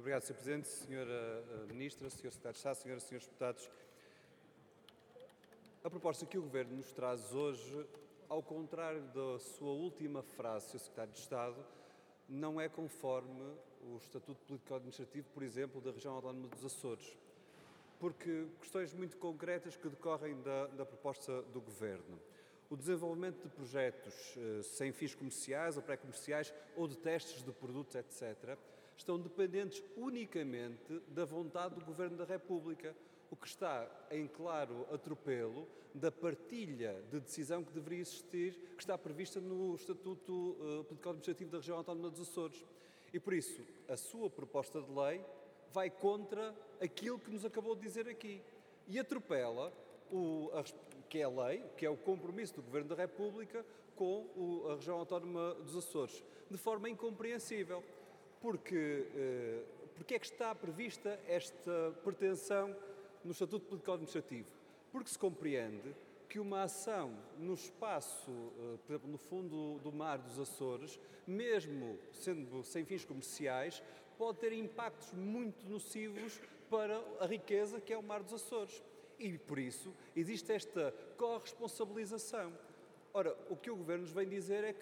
Obrigado, Sr. Presidente, Sra. Ministra, Sr. Secretário de Estado, Senhoras e Senhores Deputados. A proposta que o Governo nos traz hoje, ao contrário da sua última frase, Sr. Secretário de Estado, não é conforme o Estatuto Político-Administrativo, por exemplo, da Região Autónoma dos Açores, porque questões muito concretas que decorrem da proposta do Governo. O desenvolvimento de projetos sem fins comerciais ou pré-comerciais ou de testes de produtos, etc., estão dependentes unicamente da vontade do Governo da República, o que está em claro atropelo da partilha de decisão que deveria existir, que está prevista no Estatuto Político-Administrativo da Região Autónoma dos Açores. E por isso, a sua proposta de lei vai contra aquilo que nos acabou de dizer aqui e atropela que é a lei, que é o compromisso do Governo da República com a Região Autónoma dos Açores, de forma incompreensível. Porque é que está prevista esta pretensão no Estatuto Político-Administrativo? Porque se compreende que uma ação no espaço, por exemplo, no fundo do mar dos Açores, mesmo sendo sem fins comerciais, pode ter impactos muito nocivos para a riqueza que é o mar dos Açores. E, por isso, existe esta corresponsabilização. Ora, o que o Governo nos vem dizer é que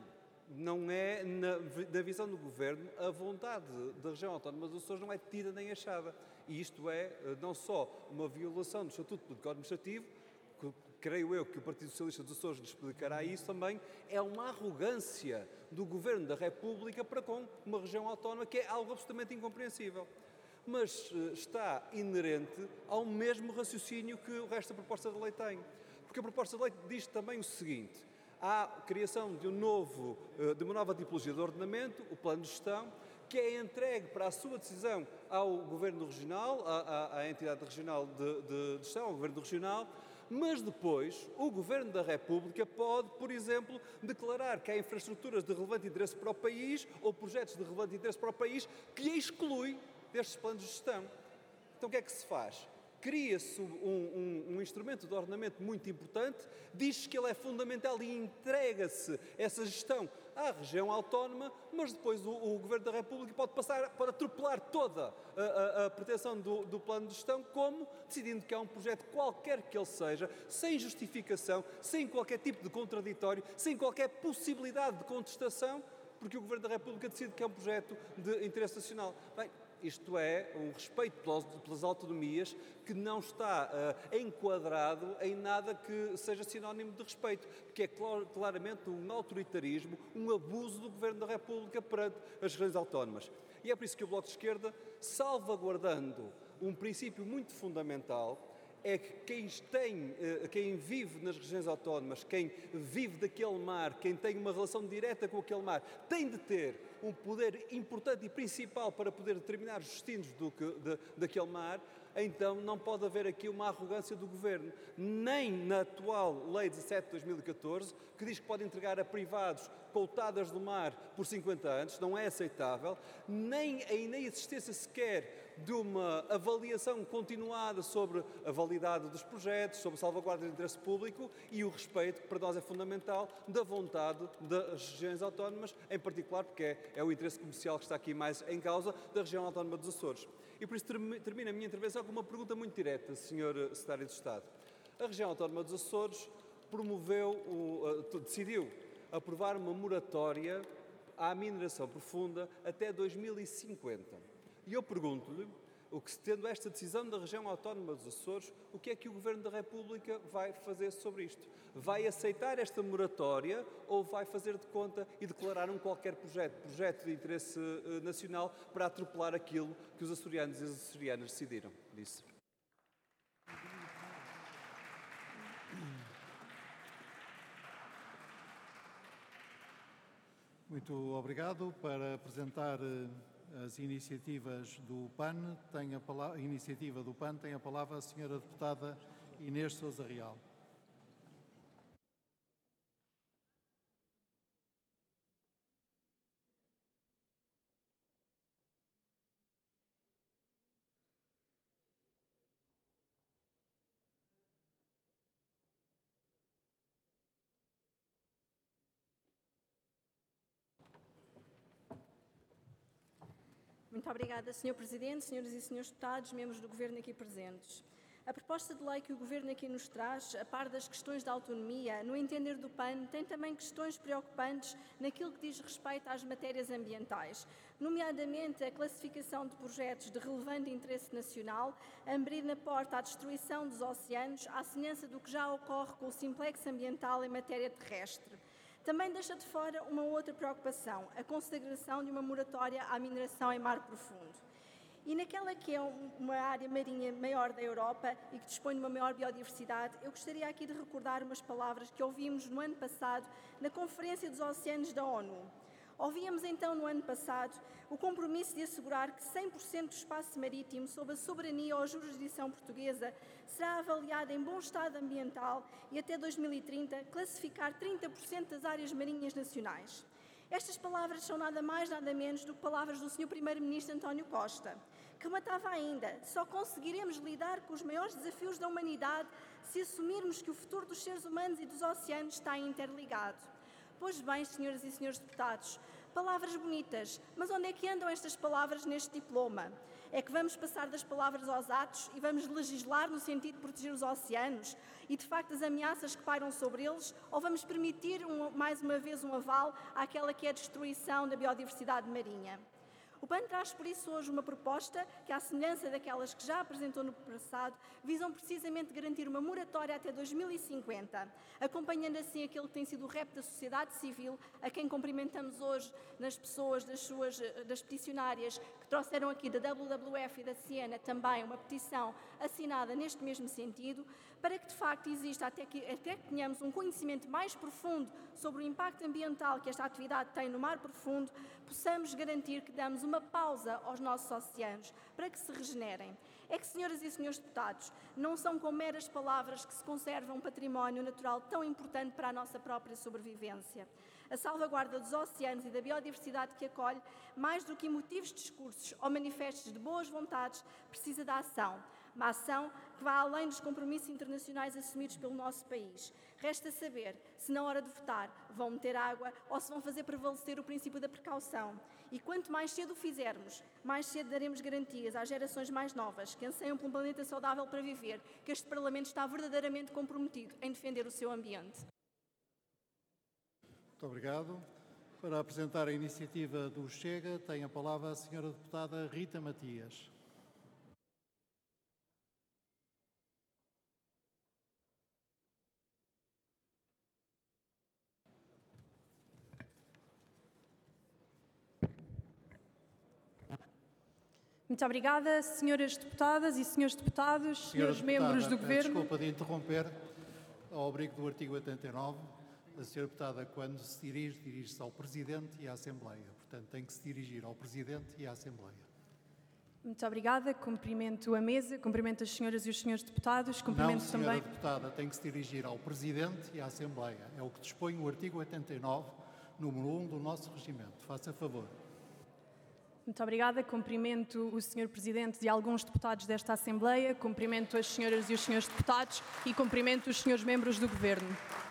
não é, na visão do Governo, a vontade da Região Autónoma dos Açores não é tida nem achada. E isto é não só uma violação do Estatuto Político-Administrativo, que creio eu que o Partido Socialista dos Açores lhe explicará isso também, é uma arrogância do Governo da República para com uma região autónoma que é algo absolutamente incompreensível. Mas está inerente ao mesmo raciocínio que o resto da proposta de lei tem. Porque a proposta de lei diz também o seguinte: há a criação de uma nova tipologia de ordenamento, o plano de gestão, que é entregue para a sua decisão ao Governo Regional, à entidade regional de gestão, ao Governo Regional, mas depois o Governo da República pode, por exemplo, declarar que há infraestruturas de relevante interesse para o país ou projetos de relevante interesse para o país que exclui destes planos de gestão. Então o que é que se faz? Cria-se um instrumento de ordenamento muito importante, diz-se que ele é fundamental e entrega-se essa gestão à região autónoma, mas depois o Governo da República pode atropelar toda a pretensão do plano de gestão, como decidindo que há um projeto qualquer que ele seja, sem justificação, sem qualquer tipo de contraditório, sem qualquer possibilidade de contestação, porque o Governo da República decide que é um projeto de interesse nacional. Bem, isto é um respeito pelas autonomias que não está enquadrado em nada que seja sinónimo de respeito, que é claramente um autoritarismo, um abuso do Governo da República perante as regiões autónomas. E é por isso que o Bloco de Esquerda, salvaguardando um princípio muito fundamental, é que quem vive nas regiões autónomas, quem vive daquele mar, quem tem uma relação direta com aquele mar, tem de ter um poder importante e principal para poder determinar os destinos daquele mar. Então não pode haver aqui uma arrogância do Governo, nem na atual Lei 17 de 2014, que diz que pode entregar a privados coutadas do mar por 50 anos, não é aceitável, nem a inexistência sequer de uma avaliação continuada sobre a validade dos projetos, sobre a salvaguarda do interesse público e o respeito, que para nós é fundamental, da vontade das regiões autónomas, em particular porque é o interesse comercial que está aqui mais em causa, da região autónoma dos Açores. E por isso termino a minha intervenção com uma pergunta muito direta, Sr. Secretário de Estado. A região autónoma dos Açores decidiu aprovar uma moratória à mineração profunda até 2050. E eu pergunto-lhe, tendo esta decisão da região autónoma dos Açores, o que é que o Governo da República vai fazer sobre isto? Vai aceitar esta moratória ou vai fazer de conta e declarar qualquer projeto de interesse nacional para atropelar aquilo que os açorianos e as açorianas decidiram? Disse. Muito obrigado. Para apresentar as iniciativas do PAN, tem a palavra a senhora deputada Inês Sousa Real. Muito obrigada, Sr. Presidente, senhoras e senhores deputados, membros do Governo aqui presentes. A proposta de lei que o Governo aqui nos traz, a par das questões da autonomia, no entender do PAN, tem também questões preocupantes naquilo que diz respeito às matérias ambientais, nomeadamente a classificação de projetos de relevante interesse nacional, a abrir na porta à destruição dos oceanos, à semelhança do que já ocorre com o simplex ambiental em matéria terrestre. Também deixa de fora uma outra preocupação, a consagração de uma moratória à mineração em mar profundo. E naquela que é uma área marinha maior da Europa e que dispõe de uma maior biodiversidade, eu gostaria aqui de recordar umas palavras que ouvimos no ano passado na Conferência dos Oceanos da ONU. Ouvíamos então no ano passado o compromisso de assegurar que 100% do espaço marítimo sob a soberania ou jurisdição portuguesa será avaliado em bom estado ambiental e até 2030 classificar 30% das áreas marinhas nacionais. Estas palavras são nada mais, nada menos do que palavras do Sr. Primeiro-Ministro António Costa, que matava ainda: só conseguiremos lidar com os maiores desafios da humanidade se assumirmos que o futuro dos seres humanos e dos oceanos está interligado. Pois bem, senhoras e senhores deputados, palavras bonitas, mas onde é que andam estas palavras neste diploma? É que vamos passar das palavras aos atos e vamos legislar no sentido de proteger os oceanos e, de facto, as ameaças que pairam sobre eles, ou vamos permitir, mais uma vez, um aval àquela que é a destruição da biodiversidade marinha? O PAN traz, por isso, hoje uma proposta que, à semelhança daquelas que já apresentou no passado, visam precisamente garantir uma moratória até 2050, acompanhando assim aquele que tem sido o rep da sociedade civil, a quem cumprimentamos hoje nas pessoas das peticionárias que trouxeram aqui da WWF e da Siena também uma petição assinada neste mesmo sentido, para que de facto exista, até que tenhamos um conhecimento mais profundo sobre o impacto ambiental que esta atividade tem no mar profundo, possamos garantir que damos uma pausa aos nossos oceanos para que se regenerem. É que, senhoras e senhores deputados, não são com meras palavras que se conserva um património natural tão importante para a nossa própria sobrevivência. A salvaguarda dos oceanos e da biodiversidade que acolhe, mais do que emotivos discursos ou manifestos de boas vontades, precisa da ação. Uma ação que vá além dos compromissos internacionais assumidos pelo nosso país. Resta saber se na hora de votar vão meter água ou se vão fazer prevalecer o princípio da precaução. E quanto mais cedo o fizermos, mais cedo daremos garantias às gerações mais novas que anseiam por um planeta saudável para viver, que este Parlamento está verdadeiramente comprometido em defender o seu ambiente. Muito obrigado. Para apresentar a iniciativa do Chega, tem a palavra a senhora deputada Rita Matias. Muito obrigada, senhoras deputadas e senhores deputados, senhores membros do Governo. Desculpa de interromper, ao abrigo do artigo 89, a senhora deputada, quando se dirige-se ao Presidente e à Assembleia. Portanto, tem que se dirigir ao Presidente e à Assembleia. Muito obrigada, cumprimento a mesa, cumprimento as senhoras e os senhores deputados, cumprimento Não, também... senhora deputada, tem que se dirigir ao Presidente e à Assembleia. É o que dispõe o artigo 89, número 1 do nosso regimento. Faça favor. Muito obrigada, cumprimento o senhor Presidente e alguns deputados desta Assembleia, cumprimento as senhoras e os senhores deputados e cumprimento os senhores membros do Governo.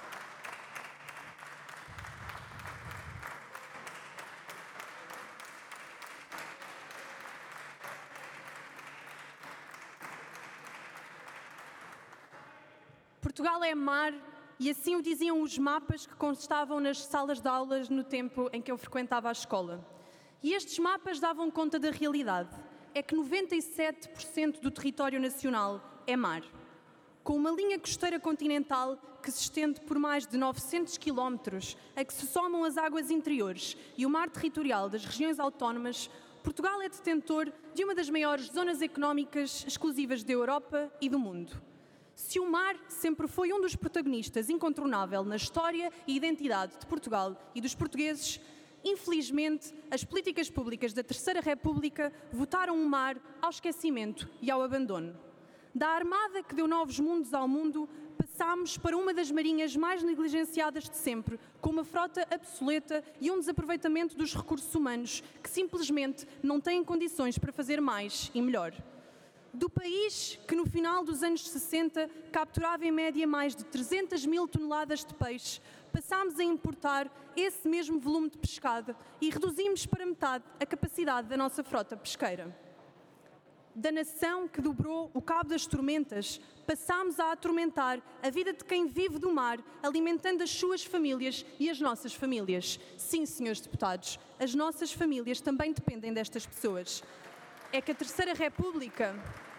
Portugal é mar e assim o diziam os mapas que constavam nas salas de aulas no tempo em que eu frequentava a escola. E estes mapas davam conta da realidade. É que 97% do território nacional é mar. Com uma linha costeira continental que se estende por mais de 900 quilómetros, a que se somam as águas interiores e o mar territorial das regiões autónomas, Portugal é detentor de uma das maiores zonas económicas exclusivas da Europa e do mundo. Se o mar sempre foi um dos protagonistas incontornável na história e identidade de Portugal e dos portugueses, infelizmente, as políticas públicas da Terceira República votaram o mar ao esquecimento e ao abandono. Da armada que deu novos mundos ao mundo, passámos para uma das marinhas mais negligenciadas de sempre, com uma frota obsoleta e um desaproveitamento dos recursos humanos que simplesmente não têm condições para fazer mais e melhor. Do país que no final dos anos 60 capturava em média mais de 300 mil toneladas de peixe, passámos a importar esse mesmo volume de pescado e reduzimos para metade a capacidade da nossa frota pesqueira. Da nação que dobrou o cabo das tormentas, passámos a atormentar a vida de quem vive do mar, alimentando as suas famílias e as nossas famílias. Sim, senhores deputados, as nossas famílias também dependem destas pessoas. É que a Terceira República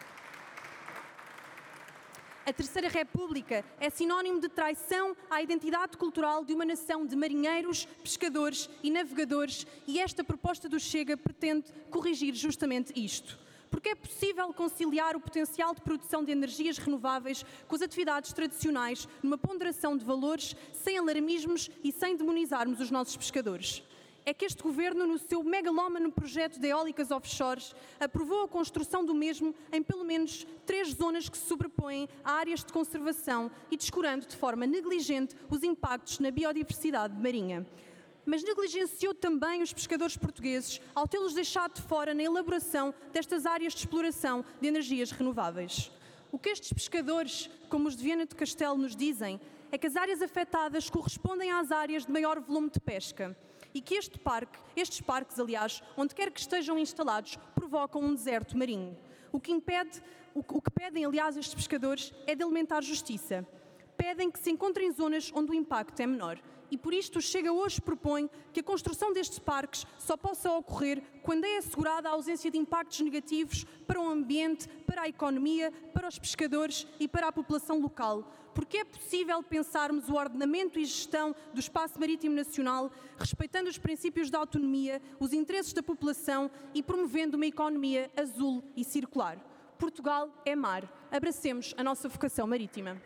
é sinónimo de traição à identidade cultural de uma nação de marinheiros, pescadores e navegadores, e esta proposta do Chega pretende corrigir justamente isto. Porque é possível conciliar o potencial de produção de energias renováveis com as atividades tradicionais numa ponderação de valores, sem alarmismos e sem demonizarmos os nossos pescadores. É que este Governo, no seu megalómano projeto de eólicas offshores, aprovou a construção do mesmo em pelo menos 3 zonas que se sobrepõem a áreas de conservação e descurando de forma negligente os impactos na biodiversidade marinha. Mas negligenciou também os pescadores portugueses ao tê-los deixado de fora na elaboração destas áreas de exploração de energias renováveis. O que estes pescadores, como os de Viana do Castelo, nos dizem é que as áreas afetadas correspondem às áreas de maior volume de pesca e que estes parques, aliás, onde quer que estejam instalados, provocam um deserto marinho. O que pedem, aliás, estes pescadores é de elementar justiça. Pedem que se encontrem zonas onde o impacto é menor. E por isto o Chega hoje propõe que a construção destes parques só possa ocorrer quando é assegurada a ausência de impactos negativos para o ambiente, para a economia, para os pescadores e para a população local. Porque é possível pensarmos o ordenamento e gestão do espaço marítimo nacional, respeitando os princípios da autonomia, os interesses da população e promovendo uma economia azul e circular. Portugal é mar. Abracemos a nossa vocação marítima.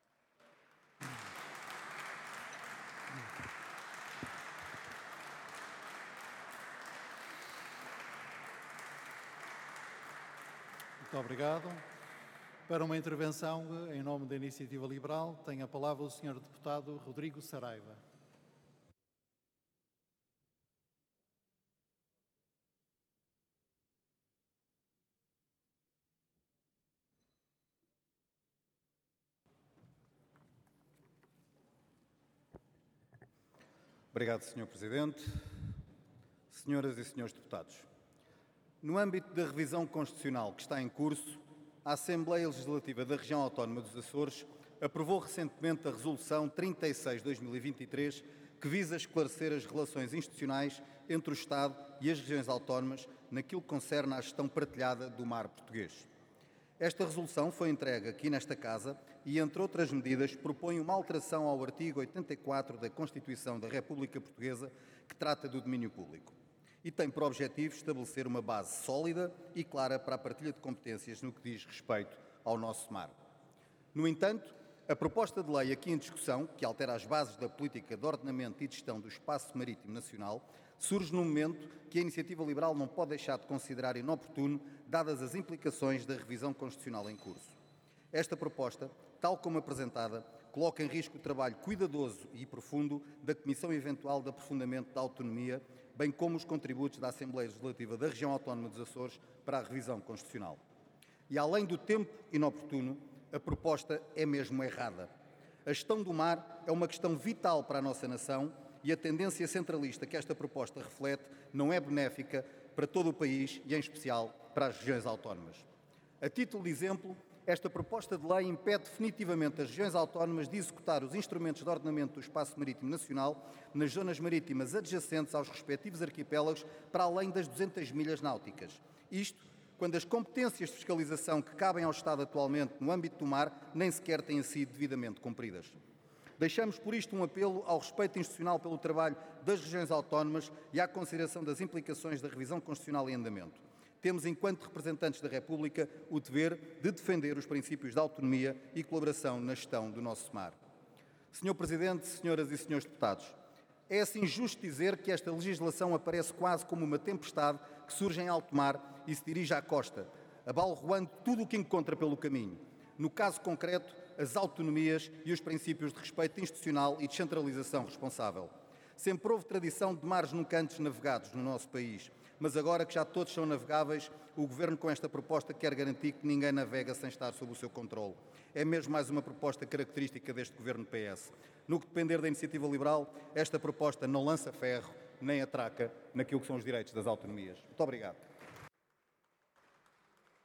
Muito obrigado. Para uma intervenção em nome da Iniciativa Liberal, tem a palavra o Sr. Deputado Rodrigo Saraiva. Obrigado, Sr. Presidente. Senhoras e senhores deputados, no âmbito da revisão constitucional que está em curso, a Assembleia Legislativa da Região Autónoma dos Açores aprovou recentemente a Resolução 36/2023, que visa esclarecer as relações institucionais entre o Estado e as regiões autónomas naquilo que concerne à gestão partilhada do mar português. Esta resolução foi entregue aqui nesta Casa e, entre outras medidas, propõe uma alteração ao artigo 84 da Constituição da República Portuguesa, que trata do domínio público, e tem por objetivo estabelecer uma base sólida e clara para a partilha de competências no que diz respeito ao nosso mar. No entanto, a proposta de lei aqui em discussão, que altera as bases da política de ordenamento e de gestão do espaço marítimo nacional, surge num momento que a Iniciativa Liberal não pode deixar de considerar inoportuno, dadas as implicações da revisão constitucional em curso. Esta proposta, tal como apresentada, coloca em risco o trabalho cuidadoso e profundo da Comissão Eventual de Aprofundamento da Autonomia, bem como os contributos da Assembleia Legislativa da Região Autónoma dos Açores para a revisão constitucional. E, além do tempo inoportuno, a proposta é mesmo errada. A gestão do mar é uma questão vital para a nossa nação e a tendência centralista que esta proposta reflete não é benéfica para todo o país e, em especial, para as regiões autónomas. A título de exemplo, esta proposta de lei impede definitivamente as regiões autónomas de executar os instrumentos de ordenamento do espaço marítimo nacional nas zonas marítimas adjacentes aos respectivos arquipélagos para além das 200 milhas náuticas. Isto quando as competências de fiscalização que cabem ao Estado atualmente no âmbito do mar nem sequer têm sido devidamente cumpridas. Deixamos, por isto, um apelo ao respeito institucional pelo trabalho das regiões autónomas e à consideração das implicações da revisão constitucional em andamento. Temos, enquanto representantes da República, o dever de defender os princípios de autonomia e colaboração na gestão do nosso mar. Sr. Presidente, senhoras e senhores deputados, é assim justo dizer que esta legislação aparece quase como uma tempestade que surge em alto mar e se dirige à costa, abalroando tudo o que encontra pelo caminho. No caso concreto, as autonomias e os princípios de respeito institucional e descentralização responsável. Sempre houve tradição de mares nunca antes navegados no nosso país, Mas agora que já todos são navegáveis, o Governo com esta proposta quer garantir que ninguém navega sem estar sob o seu controle. É mesmo mais uma proposta característica deste Governo PS. No que depender da Iniciativa Liberal, esta proposta não lança ferro nem atraca naquilo que são os direitos das autonomias. Muito obrigado.